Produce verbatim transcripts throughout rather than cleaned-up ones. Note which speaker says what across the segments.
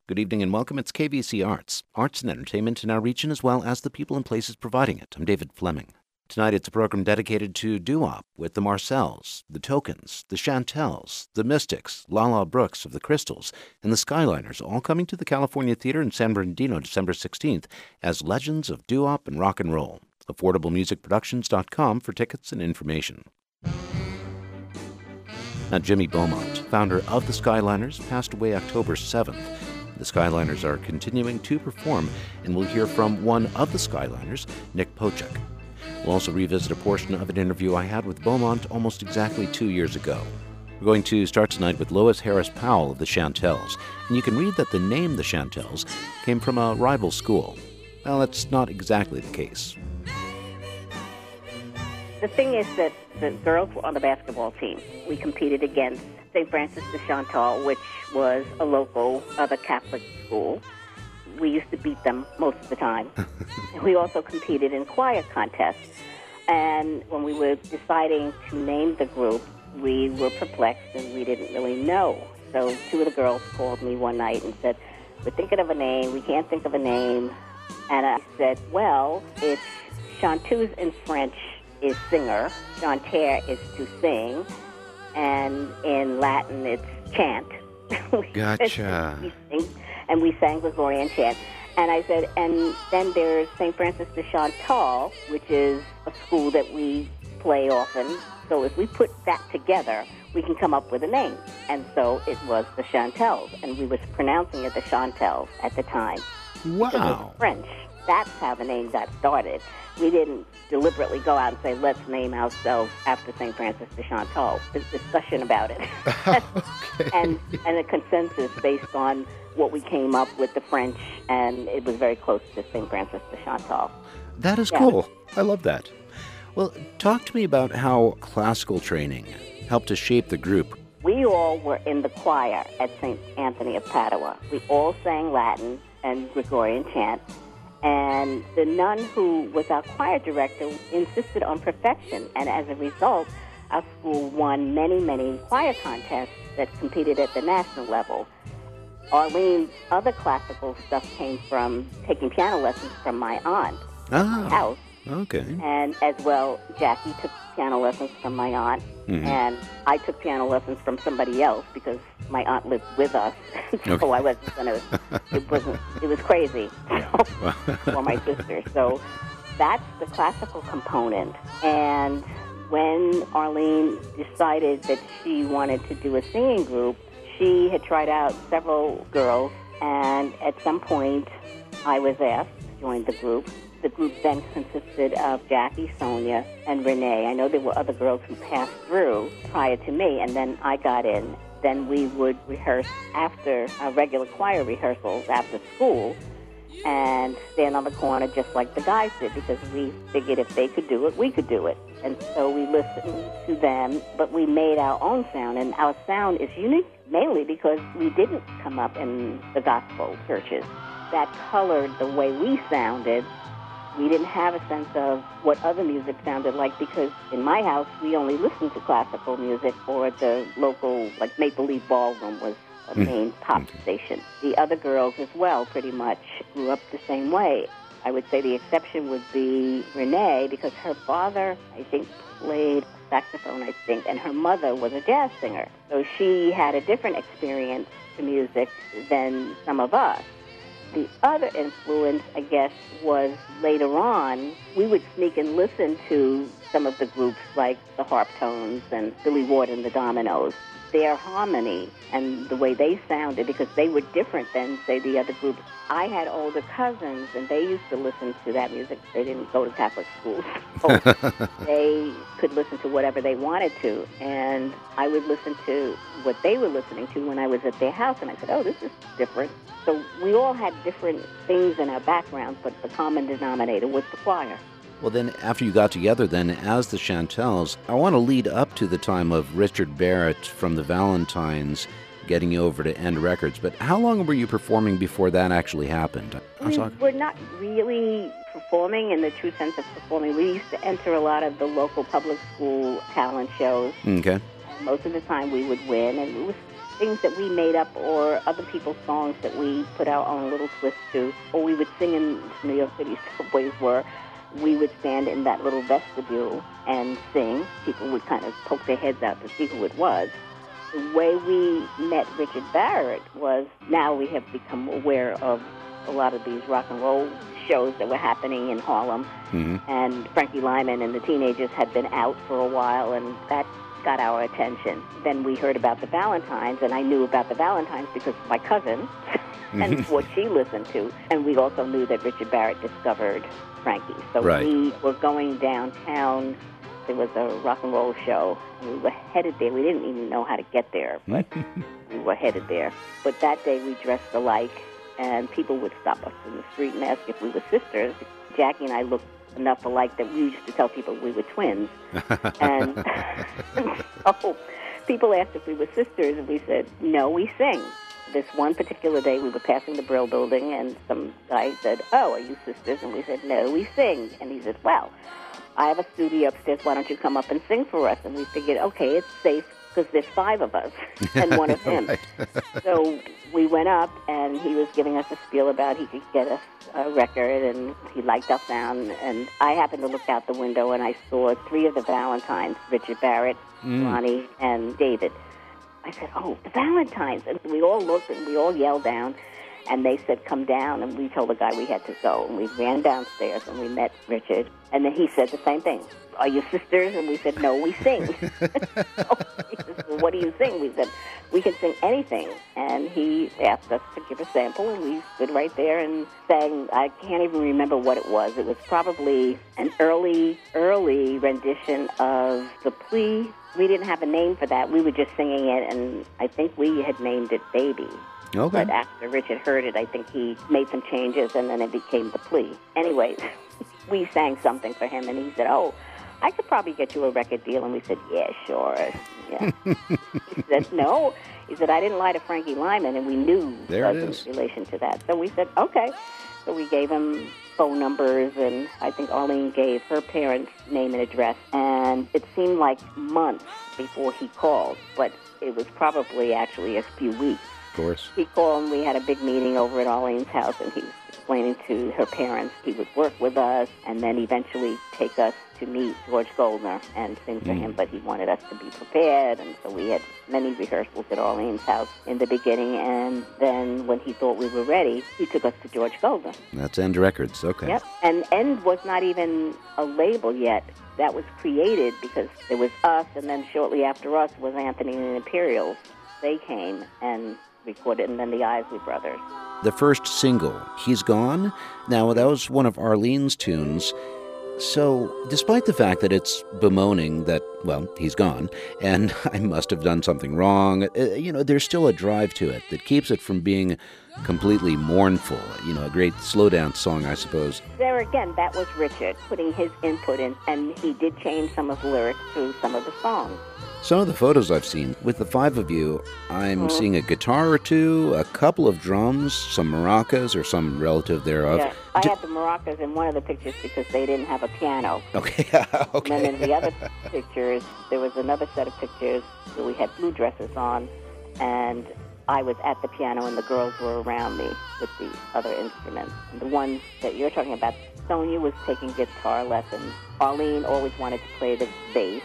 Speaker 1: Good evening and welcome. It's K B C Arts, arts and entertainment in our region as well as the people and places providing it. I'm David Fleming. Tonight it's a program dedicated to doo-wop with the Marcells, the Tokens, the Chantels, the Mystics, Lala Brooks of the Crystals, and the Skyliners, all coming to the California Theater in San Bernardino December sixteenth as legends of doo-wop and rock and roll. affordable music productions dot com for tickets and information. Now, Jimmy Beaumont, founder of the Skyliners, passed away October seventh. The Skyliners are continuing to perform, and we'll hear from one of the Skyliners, Nick Pochek. We'll also revisit a portion of an interview I had with Beaumont almost exactly two years ago. We're going to start tonight with Lois Harris Powell of the Chantels, and you can read that the name the Chantels came from a rival school. Well, that's not exactly the case.
Speaker 2: The thing is that the girls were on the basketball team. We competed against Saint Francis de Chantal, which was a local other Catholic school. We used to beat them most of the time. We also competed in choir contests. And when we were deciding to name the group, we were perplexed and we didn't really know. So two of the girls called me one night and said, "We're thinking of a name. We can't think of a name." And I said, "Well, it's chanteuse in French is singer, chanter is to sing, and in Latin it's chant."
Speaker 1: Gotcha.
Speaker 2: we sing, and we sang Gregorian chant. And I said, and then there's Saint Francis de Chantal, which is a school that we play often. So if we put that together, we can come up with a name. And so it was the Chantels, and we was pronouncing it the Chantels at the time.
Speaker 1: Wow.
Speaker 2: It was French. That's how the name got started. We didn't deliberately go out and say, let's name ourselves after Saint Francis de Chantal. There's discussion about it.
Speaker 1: Okay.
Speaker 2: and, and a consensus based on what we came up with the French, and it was very close to Saint Francis de Chantal.
Speaker 1: That is
Speaker 2: Yeah.
Speaker 1: cool. I love that. Well, talk to me about how classical training helped to shape the group.
Speaker 2: We all were in the choir at Saint Anthony of Padua. We all sang Latin and Gregorian chant. And the nun who was our choir director insisted on perfection. And as a result, our school won many, many choir contests that competed at the national level. Arlene's other classical stuff came from taking piano lessons from my aunt at my
Speaker 1: Ah,
Speaker 2: house.
Speaker 1: okay.
Speaker 2: And as well, Jackie took piano lessons from my aunt.
Speaker 1: Mhm.
Speaker 2: And I took piano lessons from somebody else because my aunt lived with us. so
Speaker 1: Okay.
Speaker 2: I wasn't going to, it wasn't, it was crazy for my sister. So that's the classical component. And when Arlene decided that she wanted to do a singing group, she had tried out several girls, and at some point I was asked to join the group. The group then consisted of Jackie, Sonia, and Renee. I know there were other girls who passed through prior to me, and then I got in. Then we would rehearse after our regular choir rehearsals after school and stand on the corner just like the guys did, because we figured if they could do it, we could do it. And so we listened to them, but we made our own sound, and our sound is unique mainly because we didn't come up in the gospel churches. That colored the way we sounded. We didn't have a sense of what other music sounded like, because in my house, we only listened to classical music, or the local, like Maple Leaf Ballroom was a main pop station. The other girls as well pretty much grew up the same way. I would say the exception would be Renee, because her father, I think, played saxophone, I think, and her mother was a jazz singer. So she had a different experience to music than some of us. The other influence, I guess, was later on, we would sneak and listen to some of the groups like the Harp Tones and Billy Ward and the Dominoes. Their harmony and the way they sounded, because they were different than, say, the other groups. I had older cousins, and they used to listen to that music. They didn't go to Catholic schools, so they could listen to whatever they wanted to. And I would listen to what they were listening to when I was at their house, and I said, oh, this is different. So we all had different things in our backgrounds, but the common denominator was the choir.
Speaker 1: Well, then, after you got together, then, as the Chantels, I want to lead up to the time of Richard Barrett from the Valentines getting you over to End Records. But how long were you performing before that actually happened? I'm
Speaker 2: We
Speaker 1: sorry.
Speaker 2: were not really performing in the true sense of performing. We used to enter a lot of the local public school talent shows.
Speaker 1: Okay.
Speaker 2: Most of the time we would win, and it was things that we made up or other people's songs that we put our own little twist to, or we would sing in New York City subways were, we would stand in that little vestibule and sing. People would kind of poke their heads out to see who it was. The way we met Richard Barrett was, now we have become aware of a lot of these rock and roll shows that were happening in Harlem. Mm-hmm. And Frankie Lyman and the Teenagers had been out for a while, and that got our attention. Then we heard about the Valentines, and I knew about the Valentines because of my cousin and what she listened to. And we also knew that Richard Barrett discovered Frankie. So right. we were going downtown. There was a rock and roll show, and we were headed there. We didn't even know how to get there, but we were headed there. But that day we dressed alike, and people would stop us in the street and ask if we were sisters. Jackie and I looked enough alike that we used to tell people we were twins. And so people asked if we were sisters, and we said, no, we sing. This one particular day, we were passing the Brill Building, and some guy said, oh, are you sisters? And we said, no, we sing. And he said, well, I have a studio upstairs. Why don't you come up and sing for us? And we figured, okay, it's safe because there's five of us and one of him. So we went up, and he was giving us a spiel about he could get us a record, and he liked our sound. And I happened to look out the window, and I saw three of the Valentines, Richard Barrett, mm. Ronnie, and David. I said, oh, the Valentines. And we all looked, and we all yelled down. And they said, come down. And we told the guy we had to go. And we ran downstairs, and we met Richard. And then he said the same thing. Are you sisters? And we said, no, we sing. So he said, well, what do you sing? We said, we can sing anything. And he asked us to give a sample, and we stood right there and sang. I can't even remember what it was. It was probably an early, early rendition of The Plea. We didn't have a name for that. We were just singing it, and I think we had named it Baby.
Speaker 1: Okay.
Speaker 2: But after Richard heard it, I think he made some changes, and then it became The Plea. Anyways, we sang something for him, and he said, oh, I could probably get you a record deal. And we said, yeah, sure. Yeah. He said, no. He said, I didn't lie to Frankie Lyman, and we knew
Speaker 1: there
Speaker 2: it was in relation to that. So we said, okay. So we gave him phone numbers, and I think Arlene gave her parents' name and address. And it seemed like months before he called, but it was probably actually a few weeks.
Speaker 1: Of course.
Speaker 2: He called, and we had a big meeting over at Arlene's house, and he was explaining to her parents he would work with us and then eventually take us to meet George Goldner and sing for mm. him, but he wanted us to be prepared, and so we had many rehearsals at Arlene's house in the beginning, and then when he thought we were ready, he took us to George Goldner.
Speaker 1: That's End Records, okay.
Speaker 2: Yep, and End was not even a label yet. That was created because there was us, and then shortly after us was Anthony and the Imperials. They came and recorded, and then the Isley Brothers.
Speaker 1: The first single, He's Gone. Now, that was one of Arlene's tunes. So, despite the fact that it's bemoaning that, well, he's gone, and I must have done something wrong, uh, you know, there's still a drive to it that keeps it from being completely mournful. You know, a great slow dance song, I suppose.
Speaker 2: There again, that was Richard putting his input in, and he did change some of the lyrics to some of the songs.
Speaker 1: Some of the photos I've seen, with the five of you, I'm mm-hmm. seeing a guitar or two, a couple of drums, some maracas or some relative thereof.
Speaker 2: Yeah, I
Speaker 1: D-
Speaker 2: had the maracas in one of the pictures because they didn't have a piano.
Speaker 1: Okay, okay.
Speaker 2: And then in the other pictures, there was another set of pictures where we had blue dresses on, and I was at the piano and the girls were around me with the other instruments. And the ones that you're talking about, Sonia was taking guitar lessons. Arlene always wanted to play the bass.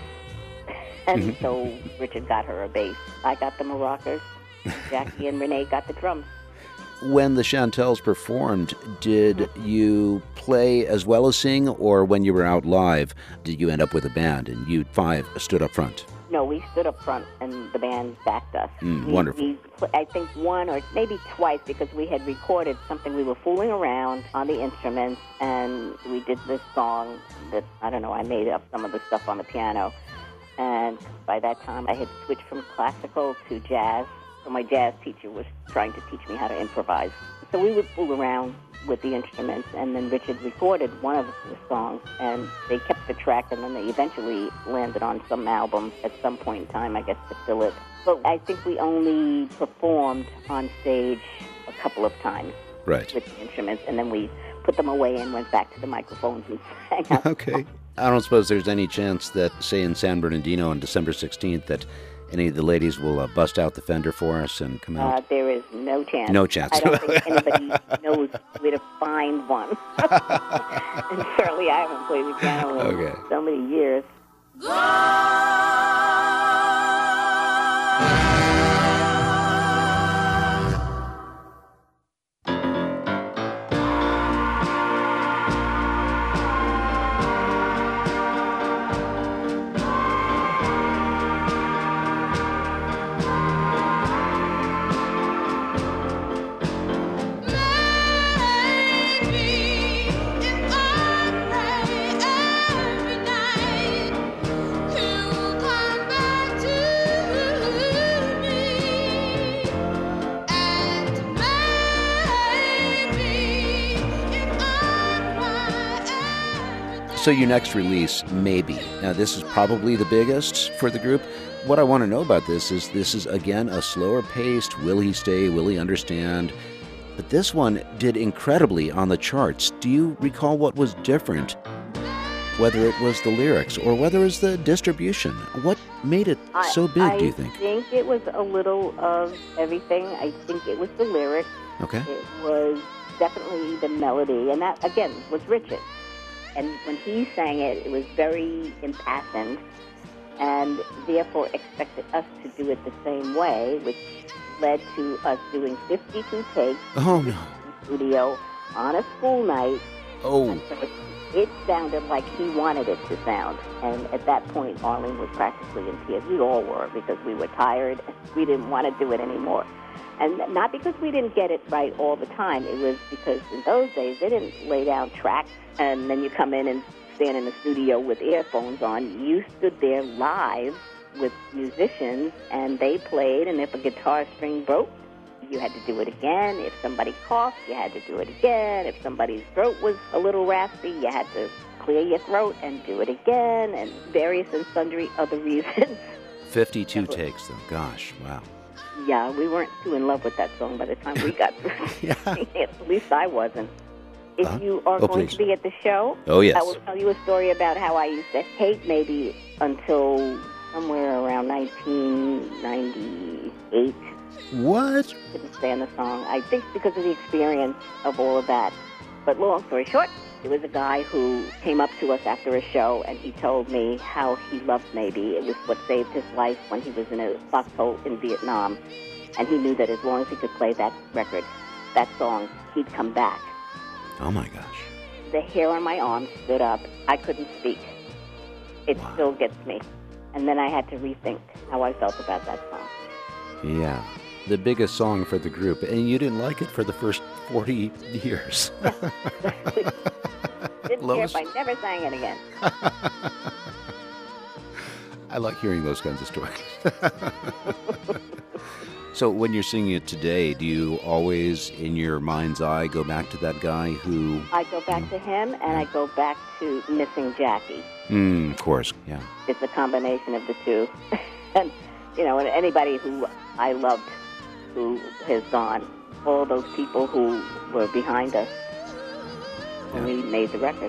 Speaker 2: And so Richard got her a bass. I got the maracas. Jackie and Renee got the drums.
Speaker 1: When the Chantels performed, did mm-hmm. you play as well as sing, or when you were out live, did you end up with a band and you five stood up front?
Speaker 2: No, we stood up front and the band backed us.
Speaker 1: Mm,
Speaker 2: we,
Speaker 1: wonderful.
Speaker 2: We, I think one or maybe twice, because we had recorded something. We were fooling around on the instruments, and we did this song that, I don't know, I made up some of the stuff on the piano. And by that time, I had switched from classical to jazz. So my jazz teacher was trying to teach me how to improvise. So we would fool around with the instruments, and then Richard recorded one of the songs, and they kept the track, and then they eventually landed on some album at some point in time, I guess, to fill it. But I think we only performed on stage a couple of times
Speaker 1: right.
Speaker 2: with the instruments, and then we put them away and went back to the microphones and sang out.
Speaker 1: Okay. I don't suppose there's any chance that, say, in San Bernardino on December sixteenth, that any of the ladies will uh, bust out the Fender for us and come out?
Speaker 2: Uh, there is no chance.
Speaker 1: No chance.
Speaker 2: I don't think anybody knows where to find one. And certainly I haven't played the piano in
Speaker 1: Okay.
Speaker 2: so many years.
Speaker 1: So your next release, Maybe. Now, this is probably the biggest for the group. What I want to know about this is this is, again, a slower paced, Will He Stay, Will He Understand? But this one did incredibly on the charts. Do you recall what was different? Whether it was the lyrics or whether it was the distribution? What made it so big,
Speaker 2: I,
Speaker 1: do you think?
Speaker 2: I think it was a little of everything. I think it was the lyrics.
Speaker 1: Okay.
Speaker 2: It was definitely the melody. And that, again, was Richard. And when he sang it, it was very impassioned, and therefore expected us to do it the same way, which led to us doing fifty-two takes
Speaker 1: Oh, no.
Speaker 2: in the studio on a school night.
Speaker 1: Oh.
Speaker 2: So it, it sounded like he wanted it to sound. And at that point, Arlene was practically in tears. We all were, because we were tired. We didn't want to do it anymore. And not because we didn't get it right all the time. It was because in those days, they didn't lay down tracks, and then you come in and stand in the studio with earphones on. You stood there live with musicians, and they played, and if a guitar string broke, you had to do it again. If somebody coughed, you had to do it again. If somebody's throat was a little raspy, you had to clear your throat and do it again, and various and sundry other reasons.
Speaker 1: fifty-two takes, though. Gosh, wow.
Speaker 2: Yeah, we weren't too in love with that song by the time we got through.
Speaker 1: Yeah.
Speaker 2: At least I wasn't. If
Speaker 1: Uh-huh.
Speaker 2: you are
Speaker 1: Oh,
Speaker 2: going
Speaker 1: please.
Speaker 2: to be at the show,
Speaker 1: Oh, yes.
Speaker 2: I will tell you a story about how I used to hate Maybe until somewhere around nineteen ninety-eight.
Speaker 1: What?
Speaker 2: Couldn't stand the song. I think because of the experience of all of that. But long story short, there was a guy who came up to us after a show, and he told me how he loved Maybe. It was what saved his life when he was in a foxhole in Vietnam. And he knew that as long as he could play that record, that song, he'd come back.
Speaker 1: Oh, my gosh.
Speaker 2: The hair on my arm stood up. I couldn't speak. It
Speaker 1: Wow.
Speaker 2: still gets me. And then I had to rethink how I felt about that song.
Speaker 1: Yeah. The biggest song for the group, and you didn't like it for the first forty years.
Speaker 2: Didn't care
Speaker 1: Lois?
Speaker 2: if I never sang it again.
Speaker 1: I like hearing those kinds of stories. So when you're singing it today, do you always, in your mind's eye, go back to that guy who...
Speaker 2: I go back to him, and I go back to Missing Jackie.
Speaker 1: Mm, of course, yeah.
Speaker 2: It's a combination of the two. And, you know, and anybody who I loved who has gone, all those people who were behind us when
Speaker 1: Yeah.
Speaker 2: we made the record.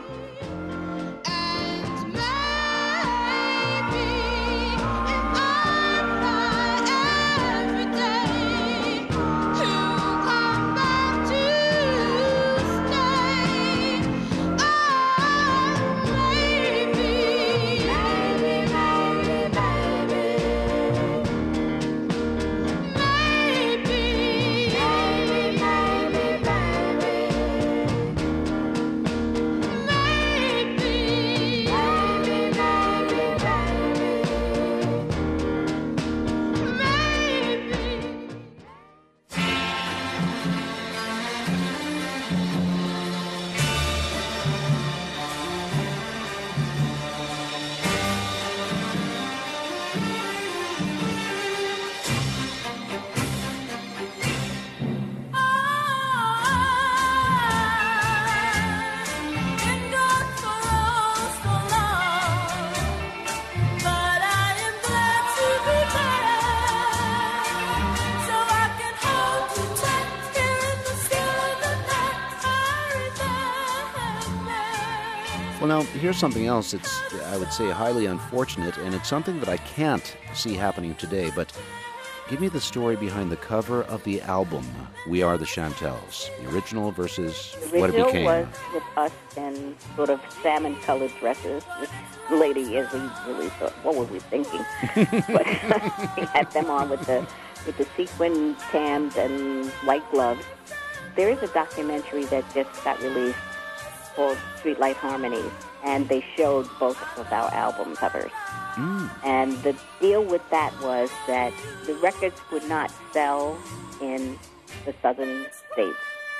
Speaker 1: Well, now, here's something else that's, I would say, highly unfortunate, and it's something that I can't see happening today, but give me the story behind the cover of the album, We Are the Chantels, the original versus
Speaker 2: the
Speaker 1: what it
Speaker 2: original
Speaker 1: became.
Speaker 2: was with us in sort of salmon-colored dresses. This lady, as we really thought, what were we thinking? But we had them on with the with the sequin tams and white gloves. There is a documentary that just got released called Street Life Harmonies, and they showed both of our album covers.
Speaker 1: Mm.
Speaker 2: And the deal with that was that the records would not sell in the southern states.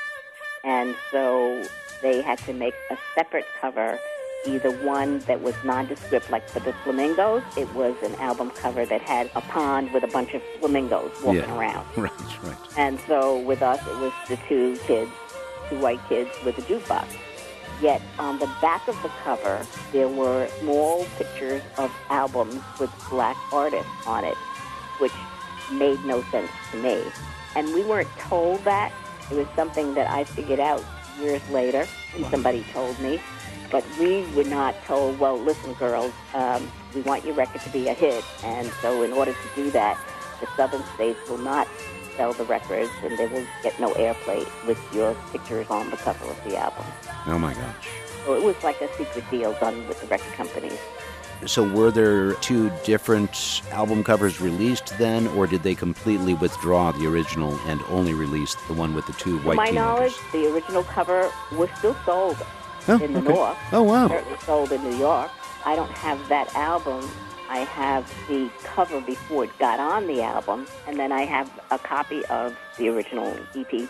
Speaker 2: And so they had to make a separate cover, either one that was nondescript, like for the Flamingos, it was an album cover that had a pond with a bunch of flamingos walking
Speaker 1: Yeah.
Speaker 2: around.
Speaker 1: Right, right.
Speaker 2: And so with us, it was the two kids, two white kids with a jukebox. Yet on the back of the cover, there were small pictures of albums with black artists on it, which made no sense to me. And we weren't told that. It was something that I figured out years later, and somebody told me. But we were not told, well, listen, girls, um, we want your record to be a hit. And so in order to do that, the southern states will not sell the records, and they will get no airplay with your pictures on the cover of the album.
Speaker 1: Oh, my gosh.
Speaker 2: So it was like a secret deal done with the record companies.
Speaker 1: So were there two different album covers released then, or did they completely withdraw the original and only release the one with the two white
Speaker 2: To my
Speaker 1: teenagers?
Speaker 2: knowledge, the original cover was still sold
Speaker 1: Oh,
Speaker 2: in the
Speaker 1: okay.
Speaker 2: North.
Speaker 1: Oh, wow.
Speaker 2: Certainly sold in New York. I don't have that album. I have the cover before it got on the album, and then I have a copy of the original E P.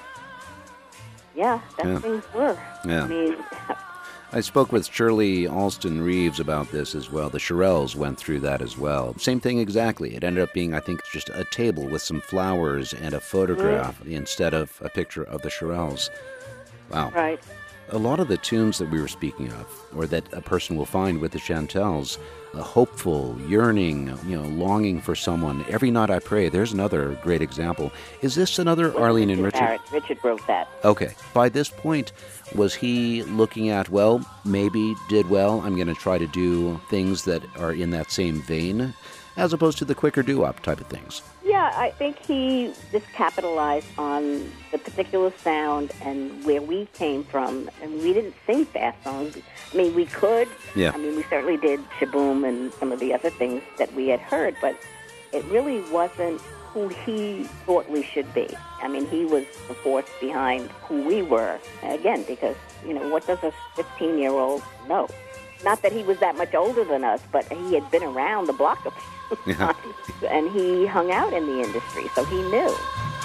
Speaker 2: Yeah, that's
Speaker 1: Yeah.
Speaker 2: things were.
Speaker 1: Yeah.
Speaker 2: I mean,
Speaker 1: I spoke with Shirley Alston Reeves about this as well. The Shirelles went through that as well. Same thing exactly. It ended up being, I think, just a table with some flowers and a photograph
Speaker 2: Mm.
Speaker 1: instead of a picture of the Shirelles. Wow.
Speaker 2: right.
Speaker 1: A lot of the tunes that we were speaking of, or that a person will find with the Chantels, a hopeful, yearning, you know, longing for someone. Every Night I Pray, there's another great example. Is this another Arlene and Richard?
Speaker 2: Barrett. Richard wrote that.
Speaker 1: Okay. By this point, was he looking at, well, maybe did well, I'm going to try to do things that are in that same vein, as opposed to the quicker doo-wop type of things?
Speaker 2: Yeah, I think he just capitalized on the particular sound and where we came from. And we didn't sing fast songs. I mean, we could.
Speaker 1: Yeah.
Speaker 2: I mean, we certainly did Shaboom and some of the other things that we had heard, but it really wasn't who he thought we should be. I mean, he was the force behind who we were. Again, because, you know, what does a fifteen-year-old know? Not that he was that much older than us, but he had been around the block a few
Speaker 1: Yeah.
Speaker 2: times, and he hung out in the industry, so he knew.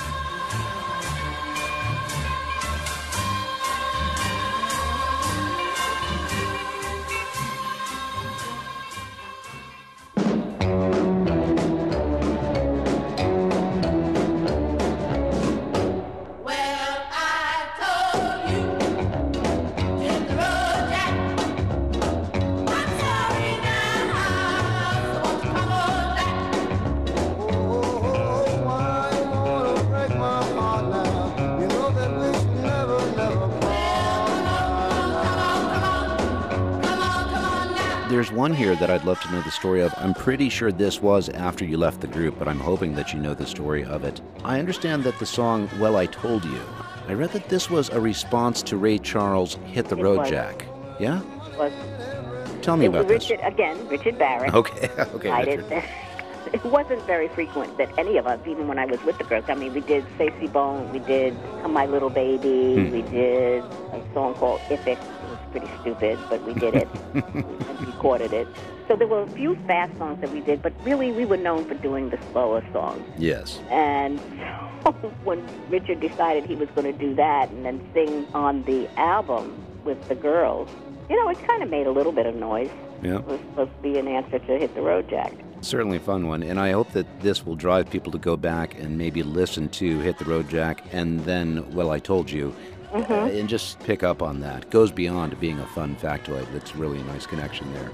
Speaker 3: Well, I told you, hit the road, Jack. I'm sorry now, so won't you come on back?
Speaker 4: Oh, why you wanna break my heart now? You know that we should never, never
Speaker 3: Come on, come on now.
Speaker 1: There's one here that I'd love to know the story of. I'm pretty sure this was after you left the group, but I'm hoping that you know the story of it. I understand that the song Well, I Told You, I read that this was a response to Ray Charles' Hit the
Speaker 2: It
Speaker 1: Road
Speaker 2: was.
Speaker 1: Jack. Yeah?
Speaker 2: Was
Speaker 1: Tell me
Speaker 2: it was
Speaker 1: about this.
Speaker 2: Richard again? Richard Barrett.
Speaker 1: Okay, okay.
Speaker 2: I
Speaker 1: Richard.
Speaker 2: didn't. It wasn't very frequent that any of us, even when I was with the girls. I mean, we did Stacey Bone, we did Come My Little Baby,
Speaker 1: Hmm.
Speaker 2: we did a song called If It. It was pretty stupid, but we did it and recorded it. So there were a few fast songs that we did, but really we were known for doing the slower songs.
Speaker 1: Yes.
Speaker 2: And so when Richard decided he was going to do that and then sing on the album with the girls, you know, it kind of made a little bit of noise.
Speaker 1: Yeah.
Speaker 2: It was supposed to be an answer to Hit the Road Jack.
Speaker 1: Certainly a fun one, and I hope that this will drive people to go back and maybe listen to Hit the Road Jack and then Well, I Told You,
Speaker 2: Mm-hmm.
Speaker 1: uh, and just pick up on that. It goes beyond being a fun factoid. It's really a nice connection there.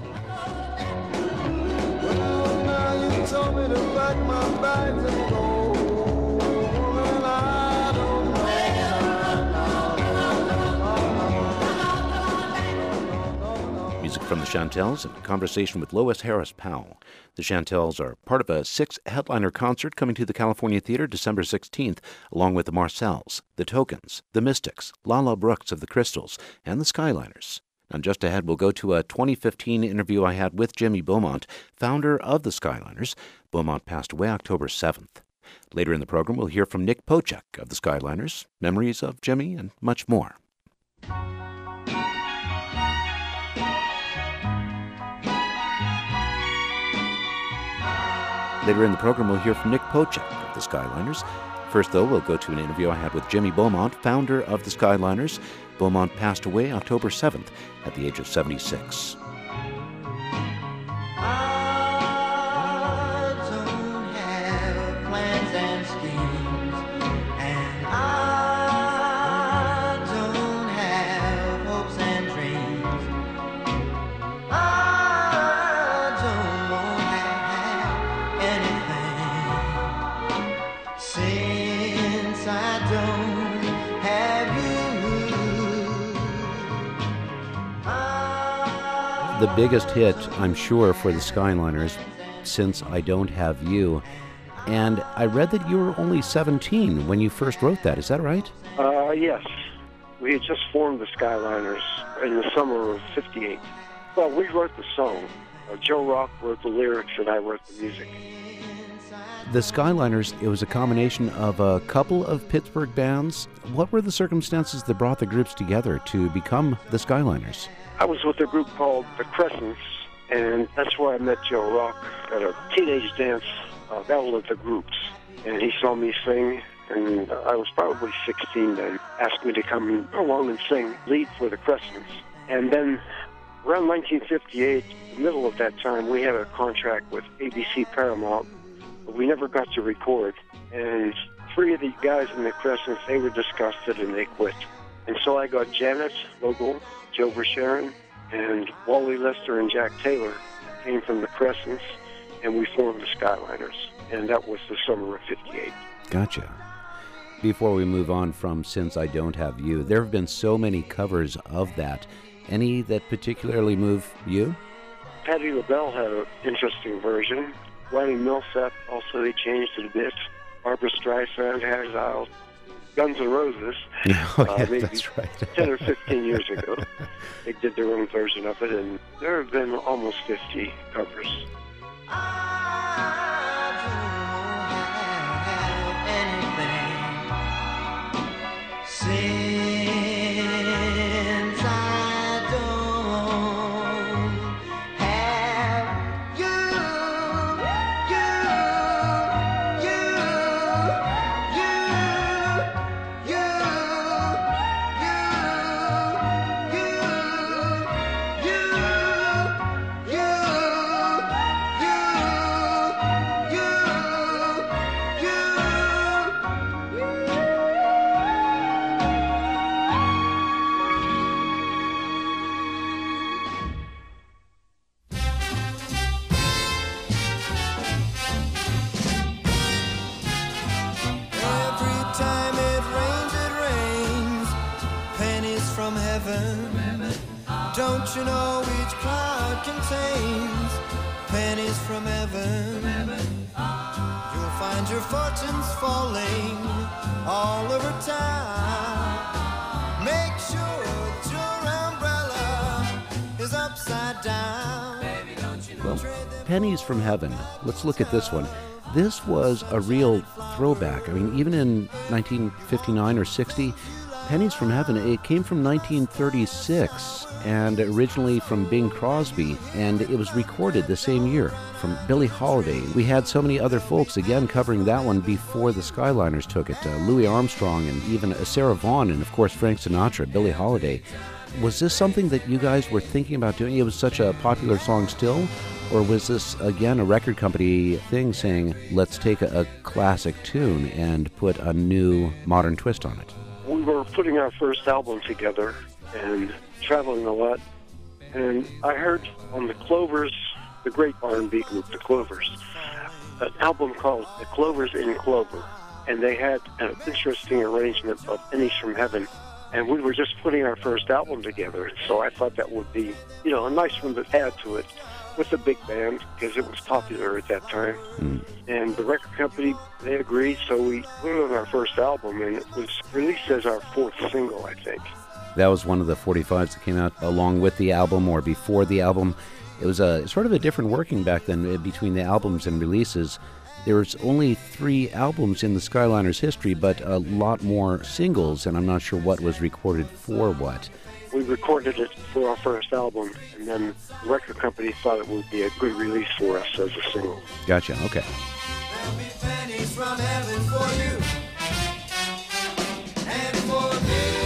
Speaker 4: Well, now you told me to pack my bags and go. And I don't know.
Speaker 1: From the Chantels, in conversation with Lois Harris Powell. The Chantels are part of a six-headliner concert coming to the California Theater December sixteenth, along with the Marcells, the Tokens, the Mystics, Lala Brooks of the Crystals, and the Skyliners. Now, just ahead, we'll go to a twenty fifteen interview I had with Jimmy Beaumont, founder of the Skyliners. Beaumont passed away October seventh. Later in the program, we'll hear from Nick Pochek of the Skyliners, memories of Jimmy, and much more. Later in the program, we'll hear from Nick Pochek of the Skyliners. First, though, we'll go to an interview I had with Jimmy Beaumont, founder of the Skyliners. Beaumont passed away October seventh at the age of seventy-six.
Speaker 5: I don't have plans and schemes, and I don't have hopes and dreams. I don't have anything since I don't have you.
Speaker 1: The biggest hit, I'm sure, for the Skyliners, Since I Don't Have You. And I read that you were only seventeen when you first wrote that. Is that right?
Speaker 6: Uh, yes. We had just formed the Skyliners in the summer of fifty-eight. Well, we wrote the song. Uh, Joe Rock wrote the lyrics and I wrote the music.
Speaker 1: The Skyliners, it was a combination of a couple of Pittsburgh bands. What were the circumstances that brought the groups together to become the Skyliners?
Speaker 6: I was with a group called The Crescents, and that's where I met Joe Rock at a teenage dance uh, battle of the groups. And he saw me sing, and I was probably sixteen then, asked me to come along and sing lead for The Crescents. And then around nineteen fifty-eight, the middle of that time, we had a contract with A B C Paramount, but we never got to record. And three of the guys in The Crescents, they were disgusted and they quit. And so I got Janet Vogel, Joe Versharon, and Wally Lester and Jack Taylor came from The Crescents, and we formed the Skyliners. And that was the summer of fifty-eight.
Speaker 1: Gotcha. Before we move on from Since I Don't Have You, there have been so many covers of that. Any that particularly move you?
Speaker 6: Patti LaBelle had an interesting version. Ronnie Millsap also, they changed it a bit. Barbra Streisand has out. Guns N' Roses,
Speaker 1: Oh, yeah,
Speaker 6: uh, maybe
Speaker 1: that's right.
Speaker 6: ten or fifteen years ago, they did their own version of it, and there have been almost fifty covers.
Speaker 5: I don't have anything since I don't have you, you, you, you, you, you, you, you, you. Every time it rains, it rains pennies from heaven. Don't you know each cloud contains pennies from heaven? You'll find your fortunes falling all over town. Make sure that your umbrella is upside down.
Speaker 1: Well, Pennies from Heaven. Let's look at this one. This was a real throwback. I mean, even in nineteen fifty-nine or sixty, Pennies from Heaven, it came from nineteen thirty-six and originally from Bing Crosby, and it was recorded the same year from Billie Holiday. We had so many other folks, again, covering that one before the Skyliners took it. Uh, Louis Armstrong and even uh, Sarah Vaughan and, of course, Frank Sinatra, Billie Holiday. Was this something that you guys were thinking about doing? It was such a popular song still? Or was this, again, a record company thing saying, let's take a, a classic tune and put a new modern twist on it?
Speaker 6: We were putting our first album together and traveling a lot. And I heard on the Clovers, the great R and B group, the Clovers, an album called The Clovers in Clover. And they had an interesting arrangement of Pennies from Heaven And we were just putting our first album together, so I thought that would be, you know, a nice one to add to it with the big band, because it was popular at that time.
Speaker 1: Mm.
Speaker 6: And the record company, they agreed, so we put it on our first album, and it was released as our fourth single, I think.
Speaker 1: That was one of the forty-fives that came out along with the album or before the album. It was a sort of a different working back then uh, between the albums and releases. There was only three albums in the Skyliners' history, but a lot more singles, and I'm not sure what was recorded for what.
Speaker 6: We recorded it for our first album, and then the record company thought it would be a good release for us as a single.
Speaker 1: Gotcha, okay.
Speaker 4: There'll be pennies from heaven for you and for me.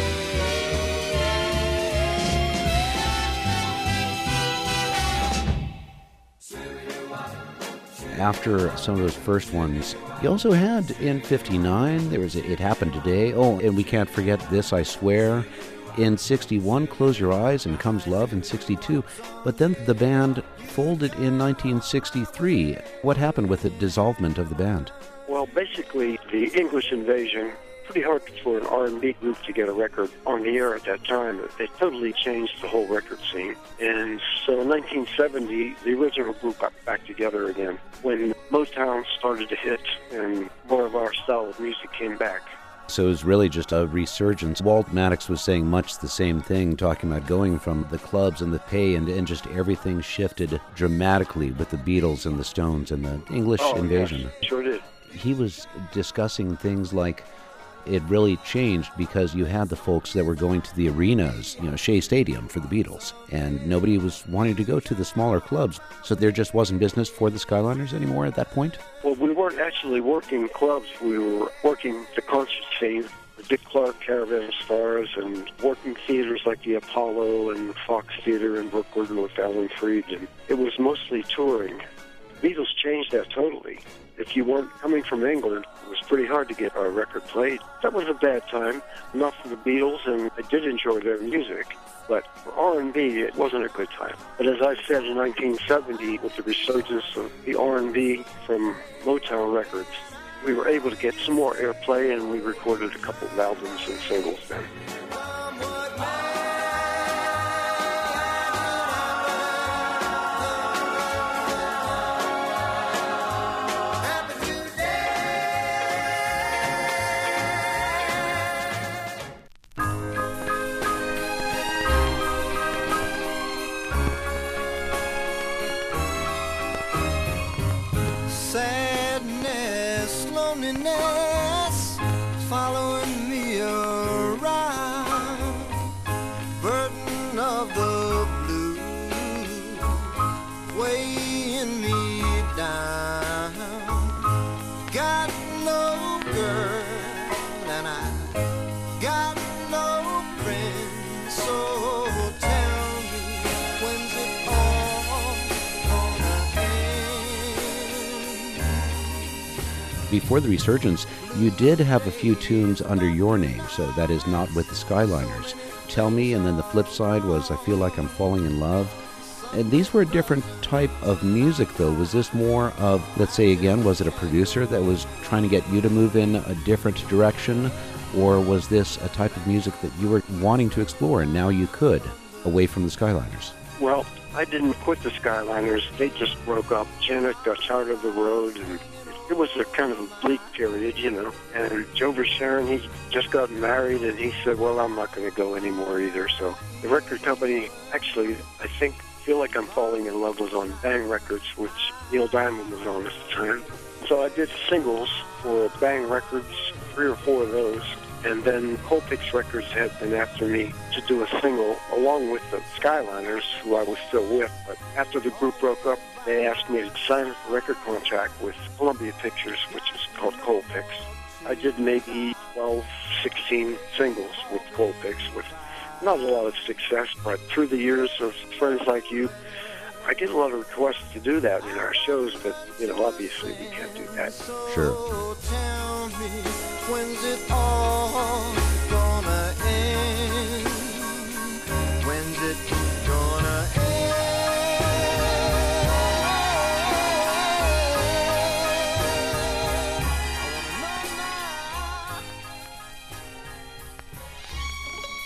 Speaker 1: After some of those first ones, you also had in fifty-nine, there was a, It Happened Today. Oh, and we can't forget This, I Swear. In sixty-one, Close Your Eyes, and Comes Love in sixty-two. But then the band folded in nineteen sixty-three. What happened with the dissolvement of the band?
Speaker 6: Well, basically, the English Invasion, pretty hard for an R and B group to get a record on the air at that time. They totally changed the whole record scene. And so in nineteen seventy, the original group got back together again when Motown started to hit and more of our style of music came back.
Speaker 1: So it was really just a resurgence. Walt Maddox was saying much the same thing, talking about going from the clubs and the pay, and, and just everything shifted dramatically with the Beatles and the Stones and the English
Speaker 6: Oh,
Speaker 1: Invasion.
Speaker 6: yes, sure did.
Speaker 1: He was discussing things like it really changed because you had the folks that were going to the arenas, you know, Shea Stadium for the Beatles, and nobody was wanting to go to the smaller clubs, so there just wasn't business for the Skyliners anymore at that point?
Speaker 6: Well, we weren't actually working clubs. We were working the concert scene, the Dick Clark Caravan Stars, and working theaters like the Apollo and the Fox Theater in Brooklyn with Alan Freed. And it was mostly touring. The Beatles changed that totally. If you weren't coming from England, it was pretty hard to get our record played. That was a bad time, not for the Beatles, and I did enjoy their music. But for R and B, it wasn't a good time. But as I said, in nineteen seventy, with the resurgence of the R and B from Motown Records, we were able to get some more airplay, and we recorded a couple of albums and singles then.
Speaker 4: Sadness, loneliness, following me around. Burden of the blues, weighing me down. Got no girl and I got no friend, so tell me, when's it all gonna end?
Speaker 1: Before the resurgence, you did have a few tunes under your name, so that is not with the Skyliners. Tell Me, and then the flip side was I Feel Like I'm Falling in Love. And these were a different type of music, though. Was this more of, let's say again, was it a producer that was trying to get you to move in a different direction? Or was this a type of music that you were wanting to explore and now you could, away from the Skyliners?
Speaker 6: Well, I didn't quit the Skyliners. They just broke up. Janet got tired of the road, and it was a kind of a bleak period, you know. And Joe Versharon, he just got married, and he said, well, I'm not going to go anymore either. So the record company, actually, I think, Feel Like I'm Falling in Love was on Bang Records, which Neil Diamond was on at the time. So I did singles for Bang Records, three or four of those. And then Colpix Records had been after me to do a single along with the Skyliners, who I was still with. But after the group broke up, they asked me to sign a record contract with Columbia Pictures, which is called Colpix. I did maybe twelve, sixteen singles with Colpix, with not a lot of success, but through the years of friends like you, I get a lot of requests to do that in our shows, but, you know, obviously we can't do that.
Speaker 1: Sure.
Speaker 4: So tell me, when's it all gonna end? When's it gonna end?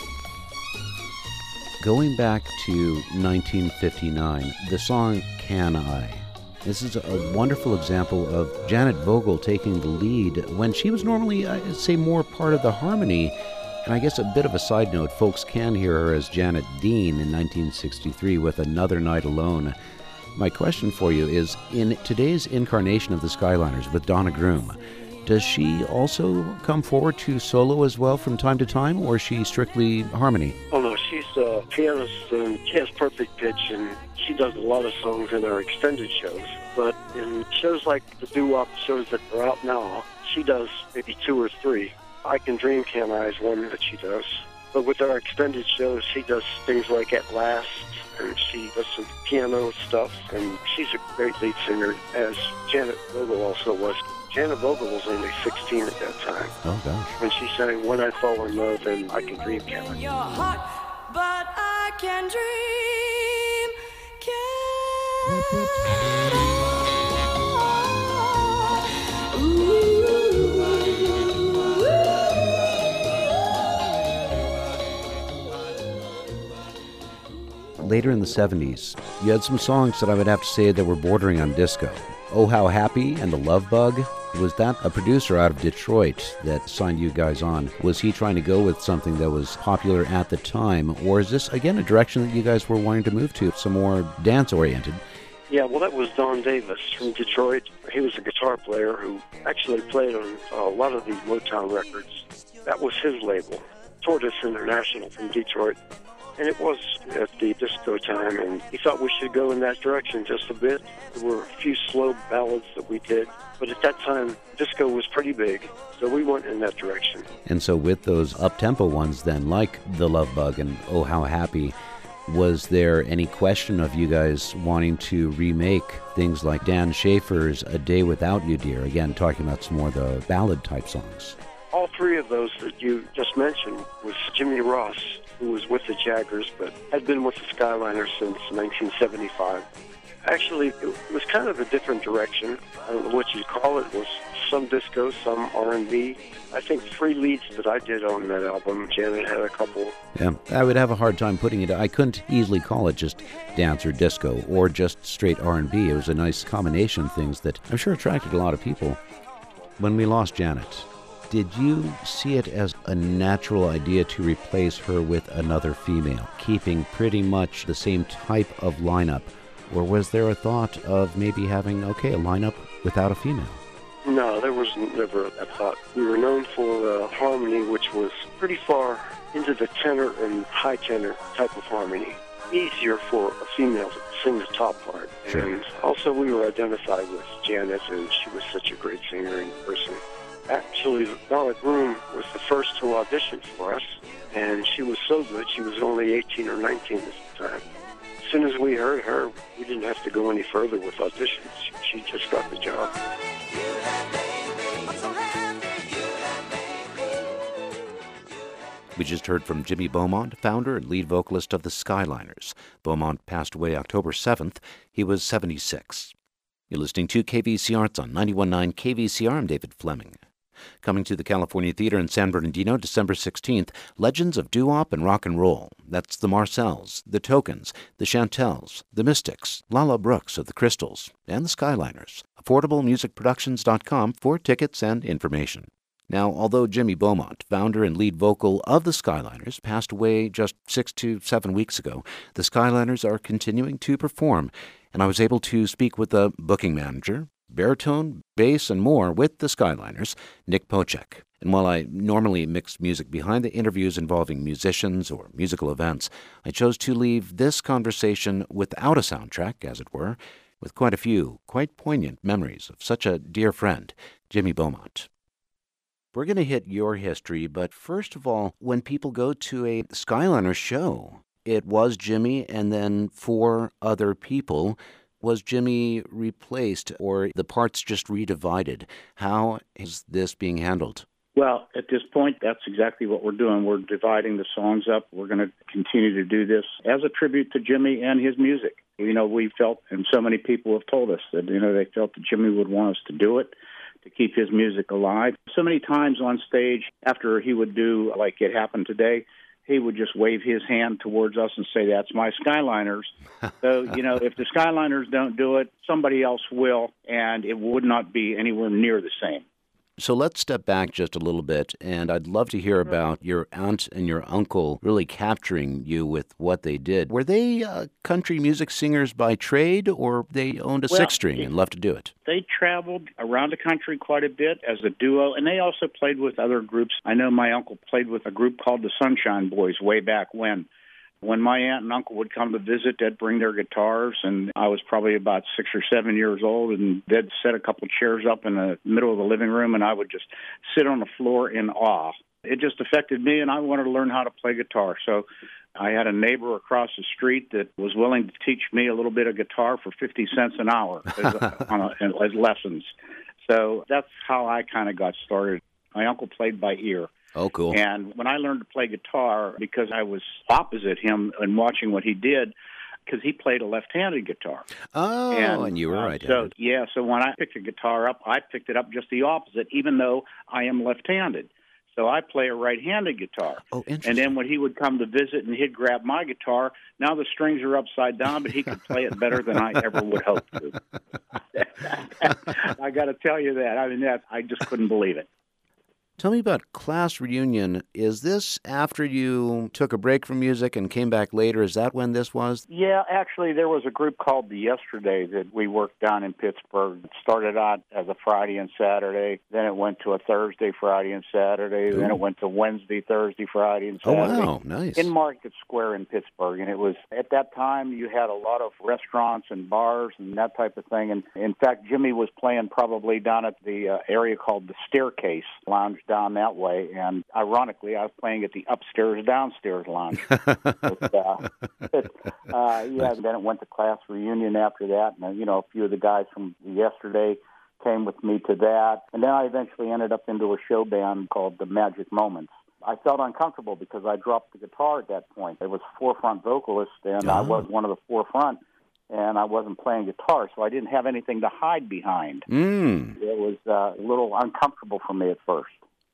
Speaker 1: Going back to nineteen fifty-nine, the song Can I? This is a wonderful example of Janet Vogel taking the lead when she was normally, I'd say, more part of the harmony. And I guess a bit of a side note, folks can hear her as Janet Dean in nineteen sixty-three with Another Night Alone. My question for you is, in today's incarnation of the Skyliners with Donna Groom, does she also come forward to solo as well from time to time, or is she strictly harmony?
Speaker 6: Oh, no, she's a pianist and she has perfect pitch, and she does a lot of songs in our extended shows. But in shows like the doo-wop shows that are out now, she does maybe two or three. I Can Dream, Can I is one that she does. But with our extended shows, she does things like At Last, and she does some piano stuff, and she's a great lead singer, as Janet Vogel also was. Janet Vogel was only sixteen at that time.
Speaker 1: Oh, gosh.
Speaker 6: When she sang When I Fall in Love and I Can Dream, Can I?
Speaker 3: You're hot, but I can dream. Can I?
Speaker 1: Later in the seventies, you had some songs that I would have to say that were bordering on disco. Oh How Happy and The Love Bug. Was that a producer out of Detroit that signed you guys on? Was he trying to go with something that was popular at the time? Or is this, again, a direction that you guys were wanting to move to, some more dance-oriented?
Speaker 6: Yeah, well, that was Don Davis from Detroit. He was a guitar player who actually played on a lot of the Motown records. That was his label, Tortoise International from Detroit. And it was at the disco time, and he thought we should go in that direction just a bit. There were a few slow ballads that we did, but at that time, disco was pretty big, so we went in that direction.
Speaker 1: And so with those up-tempo ones then, like The Love Bug and Oh How Happy, was there any question of you guys wanting to remake things like Dan Schaefer's A Day Without You, Dear? Again, talking about some more of the ballad-type songs.
Speaker 6: All three of those that you just mentioned was Jimmy Ross, who was with the Jaggers, but had been with the Skyliners since nineteen seventy-five. Actually, it was kind of a different direction. I don't know what you'd call it. It was some disco, some R and B. I think three leads that I did on that album. Janet had a couple.
Speaker 1: Yeah, I would have a hard time putting it. I couldn't easily call it just dance or disco or just straight R and B. It was a nice combination of things that I'm sure attracted a lot of people. When we lost Janet, did you see it as a natural idea to replace her with another female, keeping pretty much the same type of lineup? Or was there a thought of maybe having, okay, a lineup without a female?
Speaker 6: No, there was never that thought. We were known for uh, harmony, which was pretty far into the tenor and high tenor type of harmony. Easier for a female to sing the top part.
Speaker 1: Sure.
Speaker 6: And also we were identified with Janet, and she was such a great singer in person. Actually, Donna Groom was the first to audition for us, and she was so good, she was only eighteen or nineteen at the time. As soon as we heard her, we didn't have to go any further with auditions. She just got the job.
Speaker 1: We just heard from Jimmy Beaumont, founder and lead vocalist of the Skyliners. Beaumont passed away October seventh. He was seventy-six. You're listening to K V C R. It's on ninety-one point nine K V C R. I'm David Fleming. Coming to the California Theater in San Bernardino, December sixteenth, Legends of Doo-Wop and Rock and Roll. That's the Marcells, the Tokens, the Chantels, the Mystics, Lala Brooks of the Crystals, and the Skyliners. affordable music productions dot com for tickets and information. Now, although Jimmy Beaumont, founder and lead vocal of the Skyliners, passed away just six to seven weeks ago, the Skyliners are continuing to perform, and I was able to speak with the booking manager, baritone, bass, and more with the Skyliners, Nick Pocek. And while I normally mix music behind the interviews involving musicians or musical events, I chose to leave this conversation without a soundtrack, as it were, with quite a few quite poignant memories of such a dear friend, Jimmy Beaumont. We're going to hit your history, but first of all, when people go to a Skyliner show, it was Jimmy and then four other people. Was Jimmy replaced or the parts just redivided? How is this being handled?
Speaker 7: Well, at this point, that's exactly what we're doing. We're dividing the songs up. We're going to continue to do this as a tribute to Jimmy and his music. You know, we felt, and so many people have told us that, you know, they felt that Jimmy would want us to do it, to keep his music alive. So many times on stage, after he would do, like it happened today, he would just wave his hand towards us and say, "That's my Skyliners." So, you know, if the Skyliners don't do it, somebody else will, and it would not be anywhere near the same.
Speaker 1: So let's step back just a little bit, and I'd love to hear about your aunt and your uncle really capturing you with what they did. Were they uh, country music singers by trade, or they owned a
Speaker 7: Well,
Speaker 1: six-string and loved to do it?
Speaker 7: They traveled around the country quite a bit as a duo, and they also played with other groups. I know my uncle played with a group called the Sunshine Boys way back when. When my aunt and uncle would come to visit, they'd bring their guitars, and I was probably about six or seven years old, and they'd set a couple chairs up in the middle of the living room, and I would just sit on the floor in awe. It just affected me, and I wanted to learn how to play guitar. So I had a neighbor across the street that was willing to teach me a little bit of guitar for fifty cents an hour as, a, on a, as lessons. So that's how I kind of got started. My uncle played by ear.
Speaker 1: Oh, cool.
Speaker 7: And when I learned to play guitar, because I was opposite him and watching what he did, because he played a left-handed guitar.
Speaker 1: Oh, and, and you were
Speaker 7: uh,
Speaker 1: right-handed.
Speaker 7: So, yeah, so when I picked a guitar up, I picked it up just the opposite, even though I am left-handed. So I play a right-handed guitar.
Speaker 1: Oh, interesting.
Speaker 7: And then when he would come to visit and he'd grab my guitar, now the strings are upside down, but he could play it better than I ever would hope to. I got to tell you that. I mean, that I just couldn't believe it.
Speaker 1: Tell me about Class Reunion. Is this after you took a break from music and came back later? Is that when this was?
Speaker 7: Yeah, actually, there was a group called the Yesterday that we worked down in Pittsburgh. It started out as a Friday and Saturday. Then it went to a Thursday, Friday, and Saturday. Ooh. Then it went to Wednesday, Thursday, Friday, and Saturday.
Speaker 1: Oh, wow, nice.
Speaker 7: In Market Square in Pittsburgh. And it was, at that time, you had a lot of restaurants and bars and that type of thing. And in fact, Jimmy was playing probably down at the uh, area called the Staircase Lounge down that way, and ironically, I was playing at the upstairs downstairs lounge. but, uh, but, uh, yeah, then it went to Class Reunion after that, and you know, a few of the guys from Yesterday came with me to that, and then I eventually ended up into a show band called the Magic Moments. I felt uncomfortable because I dropped the guitar at that point. There was forefront vocalist, and oh. I was one of the forefront. And I wasn't playing guitar, so I didn't have anything to hide behind.
Speaker 1: Mm.
Speaker 7: It was uh, a little uncomfortable for me at first.